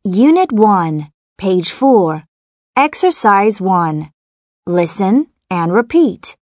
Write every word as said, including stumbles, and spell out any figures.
Unit one, page four. Exercise one. Listen and repeat.